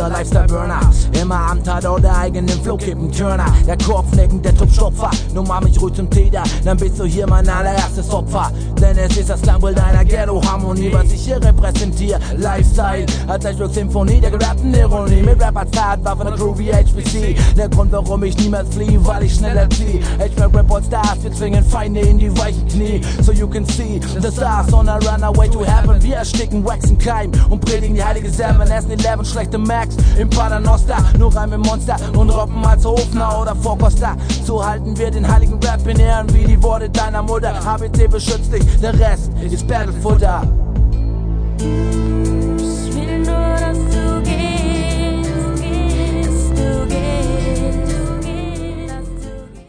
unser Lifestyle-Burner. Immer am Tatort der eigenen Flow-Kippen-Turner. Der Kopfnicken, der Top-Stopfer. Nun mach mich ruhig zum Täter, dann bist du hier mein allererstes Opfer. Denn es ist das Klangbild einer Ghetto-Harmonie, was ich hier repräsentiere. Lifestyle, als Symphonie der gerappten Ironie. Mit Rap als Tat war von der Crew wie HBC. Der Grund, warum ich niemals fliehe, weil ich schneller zieh. Rap und Stars, wir zwingen Feinde in die weichen Knie. So you can see, the stars on a runaway to heaven. Wir ersticken Wax im Keim und predigen die heilige Seven. Essen 11 schlechte Max im Paternoster. Nur Reime Monster und Robben als Hofner oder Vorkoster. So halten wir den heiligen Rap in Ehren wie die Worte deiner Mutter. HBT beschützt dich, der Rest ist Battlefutter. Ich will nur, dass du gehst.